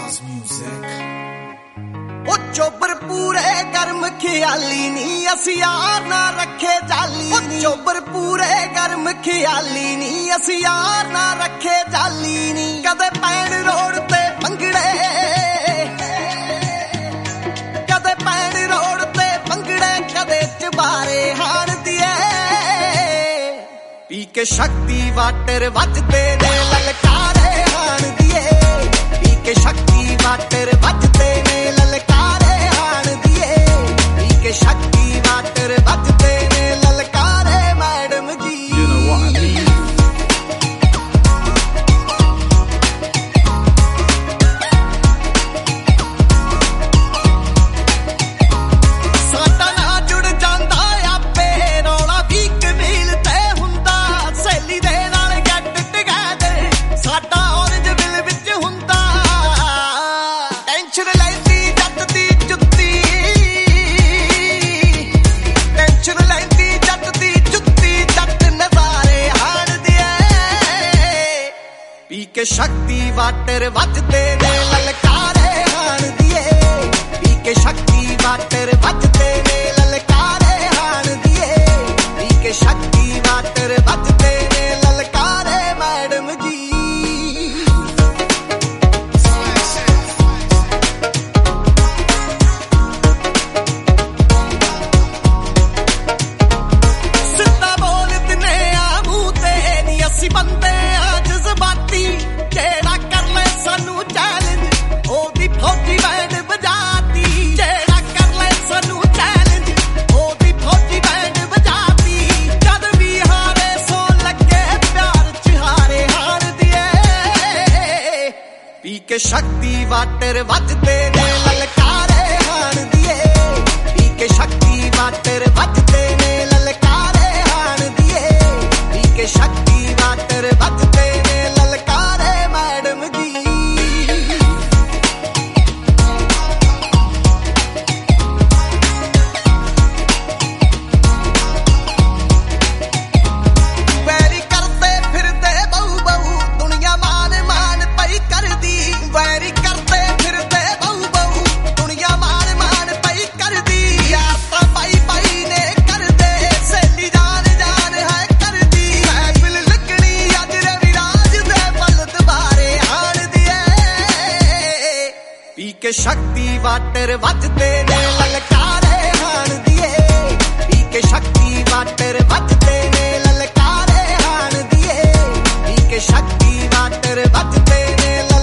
Nas music. ਉਹ ਚੋਬਰ ਪੂਰੇ ਗਰਮ ਖਿਆਲੀ ਨੀ ਅਸੀਂ ਯਾਰ ਨਾ ਰੱਖੇ ਜਾਲੀ ਨੀ। ਚੋਬਰ ਪੂਰੇ ਗਰਮ ਖਿਆਲੀ ਨੀ ਅਸੀਂ ਯਾਰ ਨਾ ਰੱਖੇ ਜਾਲੀ ਨੀ। ਕਦੇ ਪੈਣ ਰੋਡ ਤੇ ਭੰਗੜੇ, ਕਦੇ ਪੈਣ ਰੋਡ ਤੇ ਭੰਗੜੇ, ਕਦੇ ਚਬਾਰੇ ਹਾਣ ਦੀਏ। ਪੀ ਕੇ ਸ਼ਕਤੀ ਵਾਟਰ ਵੱਜਦੇ ਨੇ ਲਲਕਾਰੇ ਹਾਣ ਦੀਏ। ਪੀ ਕੇ ਸ਼ਕਤੀ ਵਾਟਰ ਵੱਜਦੇ ਨੇ ਲਲਕਾਰੇ ਹਾਣ ਦੀਏ। ਪੀ ਕੇ ਸ਼ਕਤੀ ਵਾਟਰ ਵੱਜਦੇ ਨੇ ਲਲਕਾਰੇ madam ji. You know what I mean? ਸਾਡਾ ਨਾ ਜੁੜ ਜਾਂਦਾ ਆਪੇ ਰੌਲਾ ਵੀ ਕਬੀਲ ਤੇ ਹੁੰਦਾ। ਸਹੇਲੀ ਦੇ ਨਾਲ get together ਸਾਡਾ orange bill ਵਿੱਚ ਹੁੰਦਾ। ਟੈਨਸ਼ਨ ਲੈਂਦੀ ਜੱਟ ਦੀ ਜੁੱਤੀ, ਟੈਨਸ਼ਨ ਲੈਂਦੀ ਜੱਟ ਦੀ ਜੁੱਤੀ, ਜੱਟ ਨਜ਼ਾਰੇ ਹਾਣਦੀ ਏ। ਪੀ ਕੇ ਸ਼ਕਤੀ ਵਾਟਰ ਵੱਜਦੇ ਨੇ ਲਲਕਾਰੇ ਹਾਣਦੀ ਏ। ਪੀ ਕੇ ਸ਼ਕਤੀ ਵਾਟਰ ਵੱਜਦੇ ਨੇ ਲਲਕਾਰੇ ਹਾਣਦੀ ਏ। ਪੀ ਕੇ ਸ਼ਕਤੀ ਵਾਟਰ ਵੱਜਦੇ ਨੇ ਲਲਕਾਰੇ ਮੈਡਮ ਜੀ। ਸਿੱਧਾ ਬੋਲਦੇ ਨੇ ਆ ਮੂੰਹ ਤੇ ਨੀ ਅਸੀਂ ਬੰਦੇ ਆ ਜਜ਼ਬਾਤੀ। ਜਿਹੜਾ ਕਰ ਲੈ ਸਾਨੂੰ ਚੈਲੰਜ ਉਹਦੀ ਫੌਜੀ ਬੈਂਡ ਵਜਾਤੀ। ਜਿਹੜਾ ਕਰ ਲੈ ਸਾਨੂੰ ਚੈਲੰਜ ਉਹਦੀ ਫੌਜੀ ਬੈਂਡ ਵਜਾਤੀ। ਜਦ ਵੀ ਹਾਰੇ ਸੋ ਲੱਗੇ ਪਿਆਰ ਚ ਹਾਰੇ ਹਾਰਦੀ ਏ। ਪੀ ਕੇ ਸ਼ਕਤੀ ਵਾਟਰ ਵੱਜਦੇ ਨੇ ਲਲਕਾਰੇ ਹਾਣਦੀ ਏ। ਪੀ ਕੇ ਸ਼ਕਤੀ ਵਾਟਰ ਵੱਜਦੇ ਨੇ ਲਲਕਾਰੇ ਹਾਣਦੀ ਏ। ਪੀ ਕੇ ਸ਼ਕਤੀ ਵਾਟਰ ਵੱਜਦੇ ਨੇ ਲਲਕਾਰੇ ਮੈਡਮ ਜੀ। ਵੈਰੀ ਕਰਦੇ ਫਿਰਦੇ ਬਹੁ ਬਹੁ ਦੁਨੀਆ ਮਾਨ ਮਾਨ ਪਈ ਕਰਦੀ। ਵੈਰੀ ਕਰਦੇ ਫਿਰਦੇ ਬਹੁ ਬਹੁ ਦੁਨੀਆ ਮਾਨ ਮਾਨ ਪਈ ਕਰਦੀ। ਯਾਰ ਤਾਂ ਪਾਈ ਪਾਈ ਨੇ ਕਰਦੇ ਸਹੇਲੀ ਜਾਨ ਜਾਨ ਹੈ ਕਰਦੀ। ਮਹਿਫਿਲ ਲੱਗਣੀ ਅੱਜ ਰਵੀ ਰਾਜ ਦੇ ਪਲ ਦੁਬਾਰੇ ਹਾਣਦੀ ਏ। ਪੀ ਕੇ ਸ਼ਕਤੀ ਵਾਟਰ ਵੱਜਦੇ ਨੇ ਲਲਕਾਰੇ ਹਾਣਦੀ ਏ। ਪੀ ਕੇ ਸ਼ਕਤੀ ਵਾਟਰ ਵੱਜਦੇ ਨੇ ਲਲਕਾਰੇ ਹਾਣਦੀ ਏ। ਪੀ ਕੇ ਸ਼ਕਤੀ ਵਾਟਰ ਵੱਜਦੇ ਨੇ